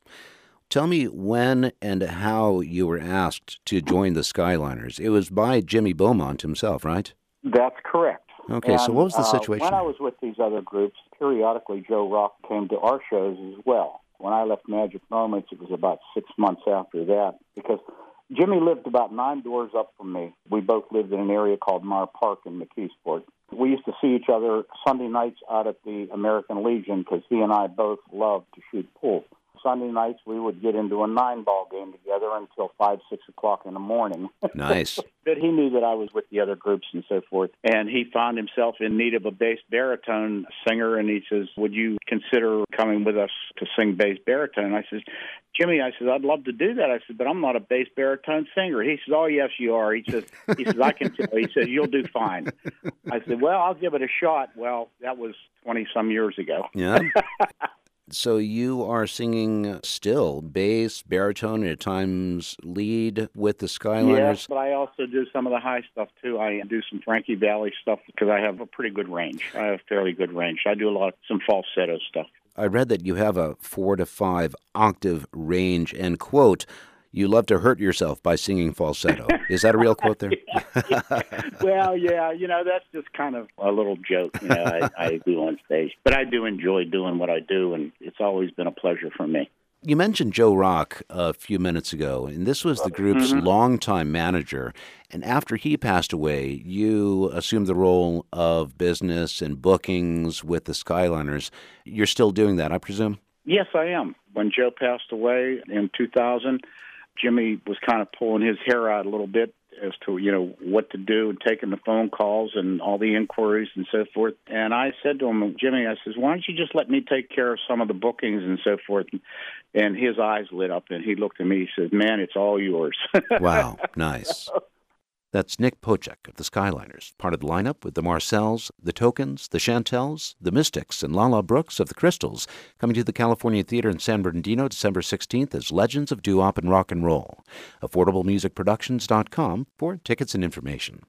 Speaker 1: Tell me when and how you were asked to join the Skyliners. It was by Jimmy Beaumont himself, right?
Speaker 7: That's correct.
Speaker 1: Okay,
Speaker 7: and,
Speaker 1: so what was the situation?
Speaker 7: Uh, when I was with these other groups, periodically Joe Rock came to our shows as well. When I left Magic Moments, it was about six months after that, because Jimmy lived about nine doors up from me. We both lived in an area called Mar Park in McKeesport. We used to see each other Sunday nights out at the American Legion because he and I both loved to shoot pool. Sunday nights, we would get into a nine-ball game together until five, six o'clock in the morning.
Speaker 1: Nice.
Speaker 7: But he knew that I was with the other groups and so forth, and he found himself in need of a bass baritone singer, and he says, would you consider coming with us to sing bass baritone? I says, Jimmy, I said, I'd love to do that. I said, but I'm not a bass baritone singer. He says, oh, yes, you are. He says, he says, I can tell. He says, you'll do fine. I said, well, I'll give it a shot. Well, that was twenty-some years ago.
Speaker 1: Yeah. So you are singing still bass, baritone, and at times lead with the Skyliners?
Speaker 7: Yes, but I also do some of the high stuff, too. I do some Frankie Valli stuff because I have a pretty good range. I have fairly good range. I do a lot of some falsetto stuff.
Speaker 1: I read that you have a four to five octave range, and, quote, you love to hurt yourself by singing falsetto. Is that a real quote there?
Speaker 7: yeah. Well, yeah, you know, that's just kind of a little joke, you know, I, I do on stage. But I do enjoy doing what I do, and it's always been a pleasure for me.
Speaker 1: You mentioned Joe Rock a few minutes ago, and this was the group's mm-hmm. longtime manager. And after he passed away, you assumed the role of business and bookings with the Skyliners. You're still doing that, I presume?
Speaker 7: Yes, I am. When Joe passed away in two thousand, Jimmy was kind of pulling his hair out a little bit as to, you know, what to do and taking the phone calls and all the inquiries and so forth. And I said to him, Jimmy, I says, why don't you just let me take care of some of the bookings and so forth? And his eyes lit up and he looked at me, he says, man, it's all yours.
Speaker 1: Wow, nice. That's Nick Pocek of the Skyliners, part of the lineup with the Marcells, the Tokens, the Chantels, the Mystics, and Lala Brooks of the Crystals, coming to the California Theater in San Bernardino December sixteenth as Legends of Doo-Wop and Rock and Roll. affordable music productions dot com for tickets and information.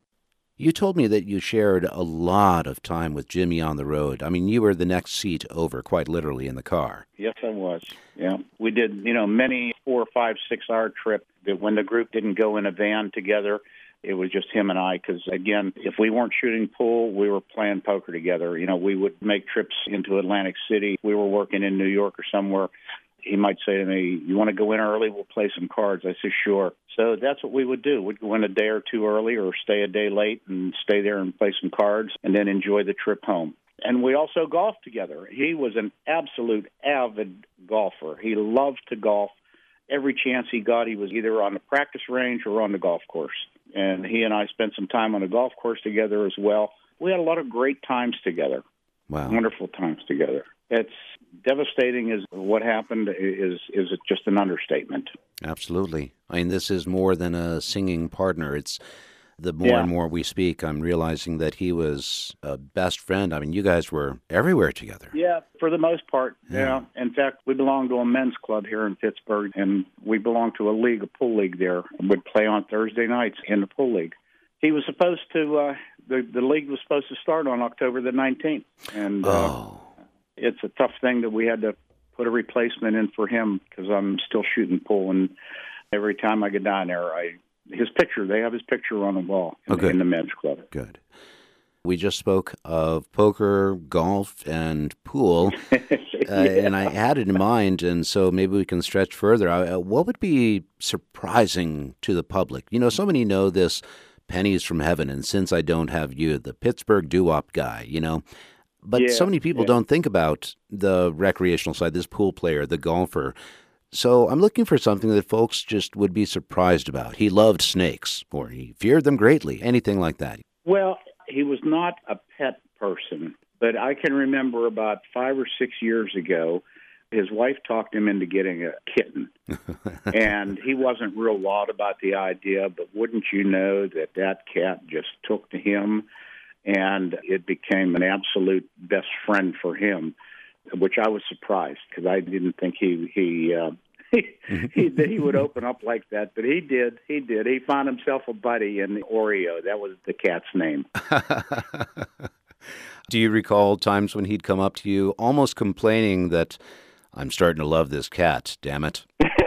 Speaker 1: You told me that you shared a lot of time with Jimmy on the road. I mean, you were the next seat over, quite literally, in the car.
Speaker 7: Yes, I was. Yeah. We did, you know, many four, five, six-hour trips that when the group didn't go in a van together, it was just him and I, because, again, if we weren't shooting pool, we were playing poker together. You know, we would make trips into Atlantic City. We were working in New York or somewhere. He might say to me, you want to go in early? We'll play some cards. I said, sure. So that's what we would do. We'd go in a day or two early or stay a day late and stay there and play some cards and then enjoy the trip home. And we also golfed together. He was an absolute avid golfer. He loved to golf. Every chance he got, he was either on the practice range or on the golf course. And he and I spent some time on the golf course together as well. We had a lot of great times together.
Speaker 1: Wow.
Speaker 7: Wonderful times together. It's devastating as what happened is is just an understatement.
Speaker 1: Absolutely. I mean, this is more than a singing partner. It's the more
Speaker 7: Yeah.
Speaker 1: and more we speak, I'm realizing that he was a best friend. I mean, you guys were everywhere together.
Speaker 7: Yeah, for the most part.
Speaker 1: Yeah.
Speaker 7: Yeah. In fact, we belong to a men's club here in Pittsburgh, and we belong to a league, a pool league there. We'd play on Thursday nights in the pool league. He was supposed to, uh, the, the league was supposed to start on October the nineteenth. And uh,
Speaker 1: Oh,
Speaker 7: it's a tough thing that we had to put a replacement in for him because I'm still shooting pool. And every time I get down there, I his picture, they have his picture on the wall in,
Speaker 1: Oh, good.
Speaker 7: in the men's club.
Speaker 1: good. We just spoke of poker, golf, and pool, uh, and I had it in mind, and so maybe we can stretch further. Uh, what would be surprising to the public? You know, so many know this Pennies from Heaven, and Since I Don't Have You, the Pittsburgh doo-wop guy, you know. But
Speaker 7: Yeah,
Speaker 1: so many people
Speaker 7: yeah.
Speaker 1: don't think about the recreational side, this pool player, the golfer. So I'm looking for something that folks just would be surprised about. He loved snakes, or he feared them greatly, anything like that.
Speaker 7: Well, he was not a pet person, but I can remember about five or six years ago, his wife talked him into getting a kitten. And he wasn't real wild about the idea, but wouldn't you know that that cat just took to him, and it became an absolute best friend for him, which I was surprised because I didn't think he he, uh, he he he would open up like that, but he did. He did. He found himself a buddy in Oreo. That was the cat's name.
Speaker 1: Do you recall times when he'd come up to you almost complaining that I'm starting to love this cat, damn it?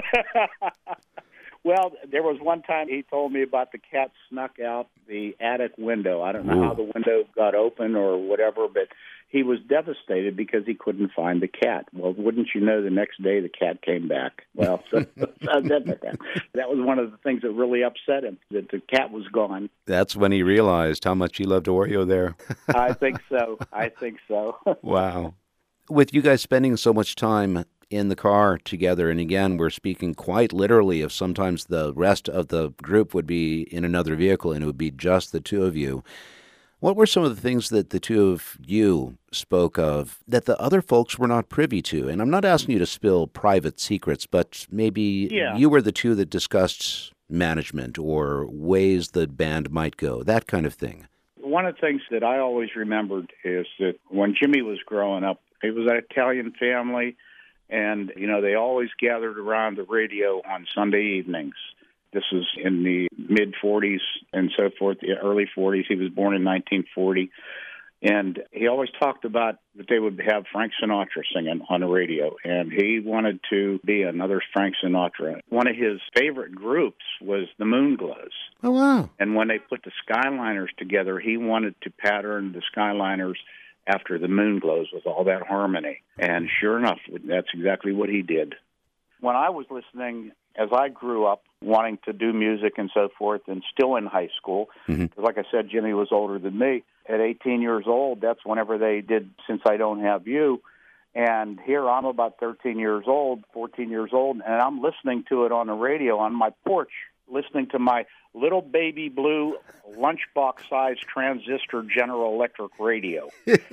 Speaker 7: Well, there was one time he told me about the cat snuck out the attic window. I don't know
Speaker 1: Ooh.
Speaker 7: how the window got open or whatever, but he was devastated because he couldn't find the cat. Well, wouldn't you know, the next day the cat came back. Well, so, that, that was one of the things that really upset him, that the cat was gone.
Speaker 1: That's when he realized how much he loved Oreo there.
Speaker 7: I think so. I think so.
Speaker 1: Wow. With you guys spending so much time in the car together, and again, we're speaking quite literally of sometimes the rest of the group would be in another vehicle and it would be just the two of you. What were some of the things that the two of you spoke of that the other folks were not privy to? And I'm not asking you to spill private secrets, but maybe
Speaker 7: Yeah.
Speaker 1: you were the two that discussed management or ways the band might go, that kind of thing.
Speaker 7: One of the things that I always remembered is that when Jimmy was growing up, it was an Italian family, and, you know, they always gathered around the radio on Sunday evenings. This was in the mid-forties and so forth, the early forties. He was born in nineteen forty. And he always talked about that they would have Frank Sinatra singing on the radio, and he wanted to be another Frank Sinatra. One of his favorite groups was the Moonglows.
Speaker 1: Oh, wow.
Speaker 7: And when they put the Skyliners together, he wanted to pattern the Skyliners after the Moonglows with all that harmony. And sure enough, that's exactly what he did. When I was listening, as I grew up, wanting to do music and so forth, and still in high school,
Speaker 1: Mhm.
Speaker 7: because like I said, Jimmy was older than me. At eighteen years old, that's whenever they did Since I Don't Have You. And here I'm about thirteen years old, fourteen years old, and I'm listening to it on the radio on my porch, listening to my little baby blue lunchbox-sized transistor General Electric radio.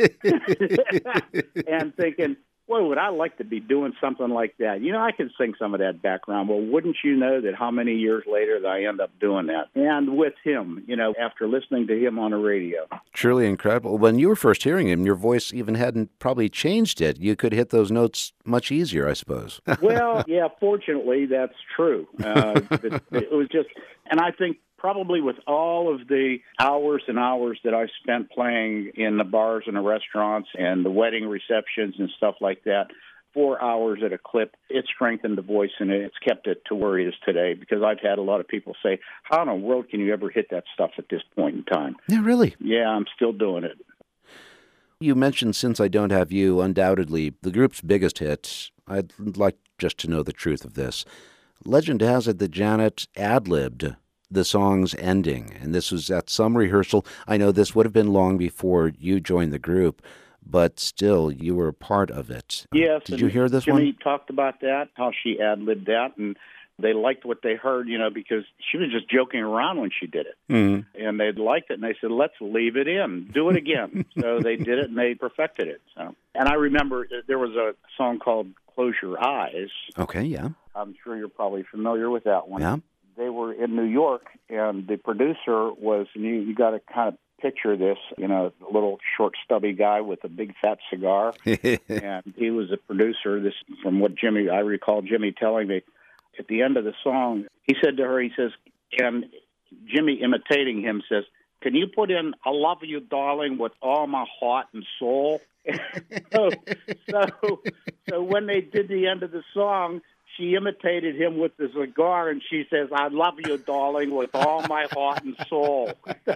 Speaker 7: And thinking, boy, would I like to be doing something like that. You know, I can sing some of that background. Well, wouldn't you know that how many years later that I end up doing that? And with him, you know, after listening to him on the radio.
Speaker 1: Truly incredible. When you were first hearing him, your voice even hadn't probably changed it. You could hit those notes much easier, I suppose.
Speaker 7: Well, yeah, fortunately, that's true. Uh, it, it was just, and I think probably with all of the hours and hours that I spent playing in the bars and the restaurants and the wedding receptions and stuff like that, four hours at a clip, it strengthened the voice and it's kept it to where it is today, because I've had a lot of people say, how in the world can you ever hit that stuff at this point in time?
Speaker 1: Yeah, really?
Speaker 7: Yeah, I'm still doing it.
Speaker 1: You mentioned Since I Don't Have You, undoubtedly the group's biggest hit. I'd like just to know the truth of this. Legend has it that Janet ad-libbed the song's ending, and this was at some rehearsal. I know this would have been long before you joined the group, but still, you were a part of it.
Speaker 7: Yes.
Speaker 1: Did you hear this
Speaker 7: Jimmy
Speaker 1: one?
Speaker 7: Jimmy talked about that, how she ad-libbed that, and they liked what they heard, you know, because she was just joking around when she did it.
Speaker 1: Mm-hmm.
Speaker 7: And they liked it, and they said, let's leave it in. Do it again. So they did it, and they perfected it. So, and I remember there was a song called Close Your Eyes.
Speaker 1: Okay, yeah.
Speaker 7: I'm sure you're probably familiar with that one.
Speaker 1: Yeah.
Speaker 7: They were in New York, and the producer was, and you, you got to kind of picture this, you know, a little short, stubby guy with a big, fat cigar. And he was a producer. This, from what Jimmy, I recall Jimmy telling me, at the end of the song, he said to her, he says, and Jimmy imitating him says, can you put in I love you, darling, with all my heart and soul? so, so, so when they did the end of the song, she imitated him with the cigar, and she says, I love you, darling, with all my heart and soul.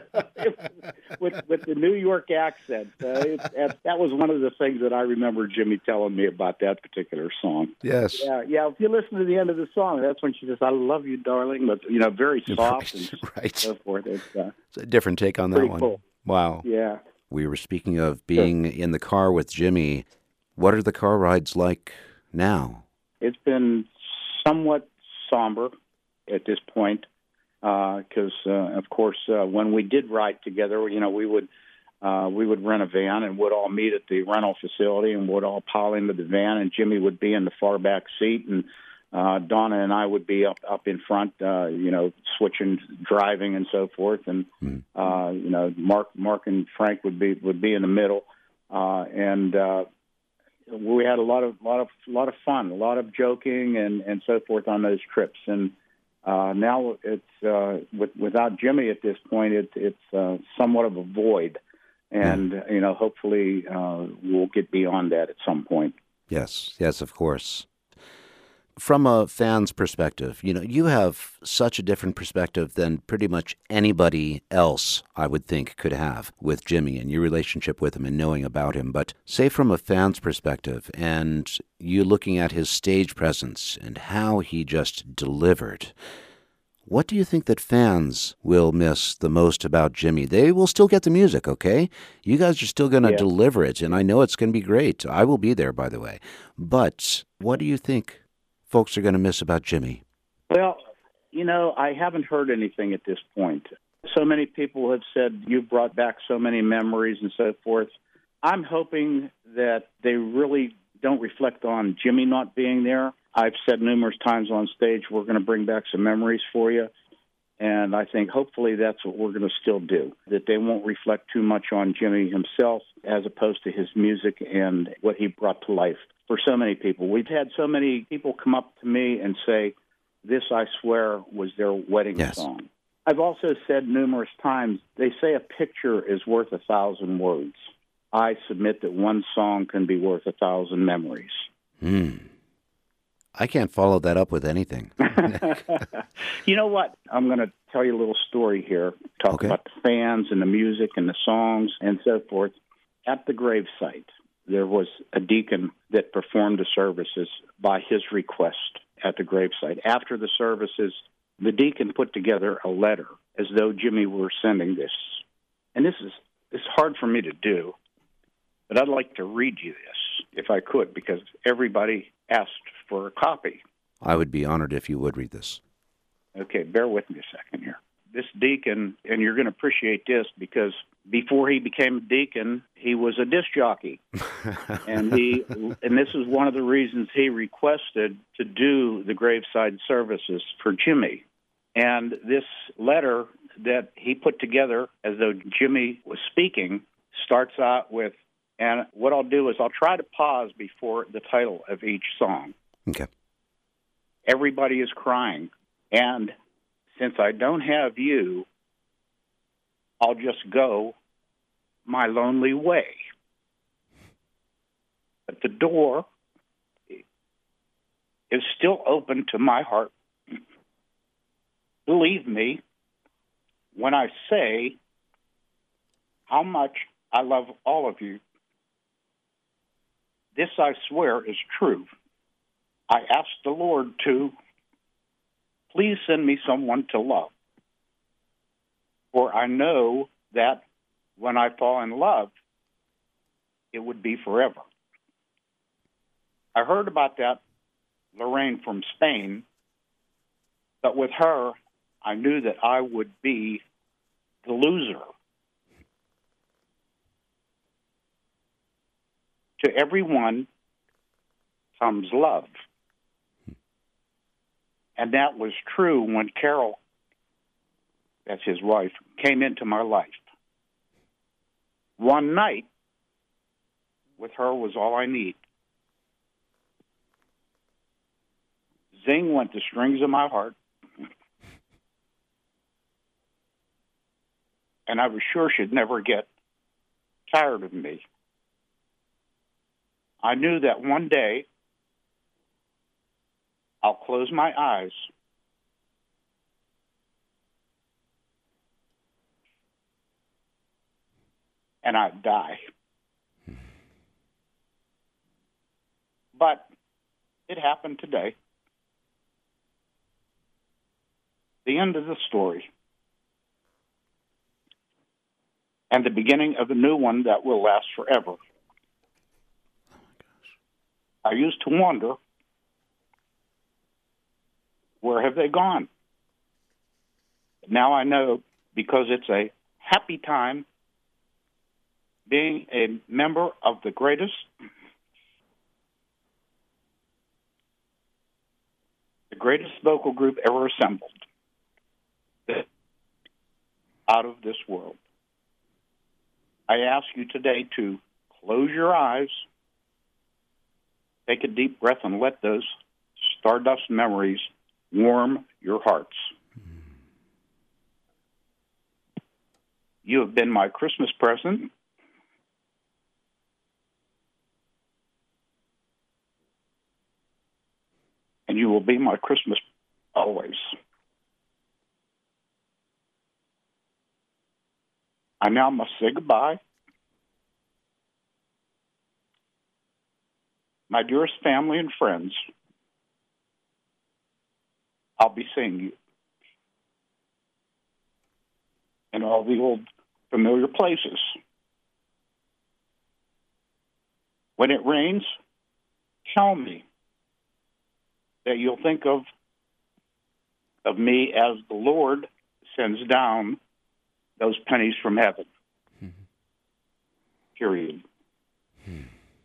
Speaker 7: with, with the New York accent. Uh, it, it, that was one of the things that I remember Jimmy telling me about that particular song.
Speaker 1: Yes.
Speaker 7: Yeah, yeah. If you listen to the end of the song, that's when she says, I love you, darling, but, you know, very soft and
Speaker 1: right.
Speaker 7: so forth. It's, uh,
Speaker 1: it's a different take on that
Speaker 7: pretty
Speaker 1: one.
Speaker 7: Cool.
Speaker 1: Wow.
Speaker 7: Yeah.
Speaker 1: We were speaking of being in the car with Jimmy. What are the car rides like now?
Speaker 7: It's been somewhat somber at this point because, uh, uh, of course, uh, when we did ride together, you know, we would uh, we would rent a van and would all meet at the rental facility and would all pile into the van, and Jimmy would be in the far back seat, and uh, Donna and I would be up up in front, uh, you know, switching driving and so forth, and mm. uh, you know, Mark Mark and Frank would be would be in the middle, uh, and uh, we had a lot of lot of lot of fun, a lot of joking and, and so forth on those trips. And uh, now it's uh, with, without Jimmy at this point, it, it's uh, somewhat of a void. And mm. you know, hopefully uh, we'll get beyond that at some point.
Speaker 1: Yes, yes, of course. From a fan's perspective, you know, you have such a different perspective than pretty much anybody else, I would think, could have with Jimmy and your relationship with him and knowing about him. But say from a fan's perspective and you looking at his stage presence and how he just delivered, what do you think that fans will miss the most about Jimmy? They will still get the music, okay? You guys are still going to yeah. deliver it, and I know it's going to be great. I will be there, by the way. But what do you think folks are going to miss about Jimmy?
Speaker 7: Well, you know, I haven't heard anything at this point. So many people have said you've brought back so many memories and so forth. I'm hoping that they really don't reflect on Jimmy not being there. I've said numerous times on stage, we're going to bring back some memories for you. And I think hopefully that's what we're going to still do, that they won't reflect too much on Jimmy himself as opposed to his music and what he brought to life for so many people. We've had so many people come up to me and say, this, I swear, was their wedding
Speaker 1: yes.
Speaker 7: song. I've also said numerous times, they say a picture is worth a thousand words. I submit that one song can be worth a thousand memories.
Speaker 1: Hmm. I can't follow that up with anything.
Speaker 7: You know what? I'm going to tell you a little story here. Talk
Speaker 1: okay.
Speaker 7: about the fans and the music and the songs and so forth. At the gravesite, there was a deacon that performed the services by his request at the gravesite. After the services, the deacon put together a letter as though Jimmy were sending this. And this is it's hard for me to do, but I'd like to read you this, if I could, because everybody asked for a copy.
Speaker 1: I would be honored if you would read this.
Speaker 7: Okay, bear with me a second here. This deacon, and you're going to appreciate this, because before he became a deacon, he was a disc jockey. and he, and this is one of the reasons he requested to do the graveside services for Jimmy. And this letter that he put together as though Jimmy was speaking starts out with, and what I'll do is I'll try to pause before the title of each song.
Speaker 1: Okay.
Speaker 7: Everybody is crying, and since I don't have you, I'll just go my lonely way. But the door is still open to my heart. Believe me when I say how much I love all of you. This, I swear, is true. I ask the Lord to please send me someone to love. For I know that when I fall in love, it would be forever. I heard about that Lorraine from Spain, but with her, I knew that I would be the loser. To everyone comes love. And that was true when Carol, that's his wife, came into my life. One night with her was all I need. Zing went the strings of my heart. And I was sure she'd never get tired of me. I knew that one day I'll close my eyes and I'd die. But it happened today. The end of the story. And the beginning of a new one that will last forever. Oh my gosh. I used to wonder, where have they gone? Now I know, because it's a happy time being a member of the greatest, the greatest vocal group ever assembled out of this world. I ask you today to close your eyes, take a deep breath, and let those stardust memories warm your hearts. You have been my Christmas present. And you will be my Christmas always. I now must say goodbye. My dearest family and friends, I'll be seeing you in all the old familiar places. When it rains, tell me that you'll think of, of me as the Lord sends down those pennies from heaven. Mm-hmm. Period.
Speaker 1: Hmm.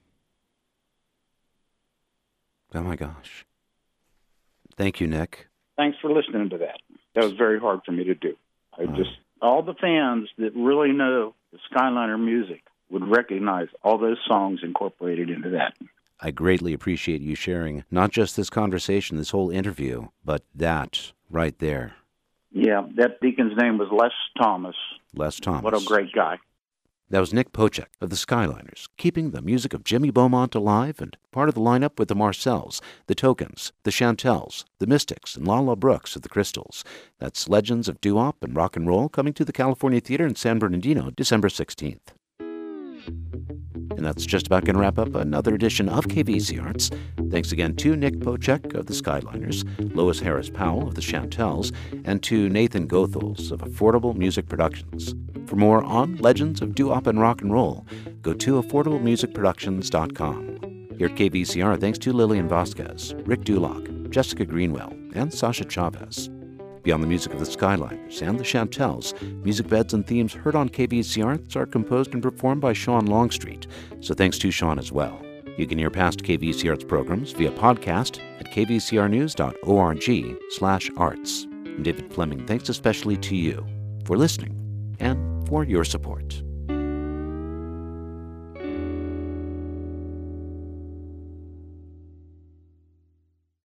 Speaker 1: Oh, my gosh. Thank you, Nick.
Speaker 7: Thanks for listening to that. That was very hard for me to do. I
Speaker 1: Uh.
Speaker 7: just, all the fans that really know the Skyliner music would recognize all those songs incorporated into that.
Speaker 1: I greatly appreciate you sharing not just this conversation, this whole interview, but that right there.
Speaker 7: Yeah, that deacon's name was Les Thomas.
Speaker 1: Les Thomas.
Speaker 7: What a great guy.
Speaker 1: That was Nick Pocek of the Skyliners, keeping the music of Jimmy Beaumont alive and part of the lineup with the Marcells, the Tokens, the Chantels, the Mystics, and Lala Brooks of the Crystals. That's Legends of Doo-Wop and Rock and Roll, coming to the California Theater in San Bernardino, December sixteenth. And that's just about going to wrap up another edition of K V C Arts. Thanks again to Nick Pocek of the Skyliners, Lois Harris Powell of the Chantels, and to Nathan Goethals of Affordable Music Productions. For more on Legends of Doo-Wop and Rock and Roll, go to affordable music productions dot com. Here at K V C R, thanks to Lillian Vasquez, Rick Dulock, Jessica Greenwell, and Sasha Chavez. Beyond the music of the Skyliners and the Chantels, music beds and themes heard on K V C Arts are composed and performed by Sean Longstreet, so thanks to Sean as well. You can hear past K V C Arts programs via podcast at k v c r news dot org slash arts. And David Fleming, thanks especially to you for listening and for your support.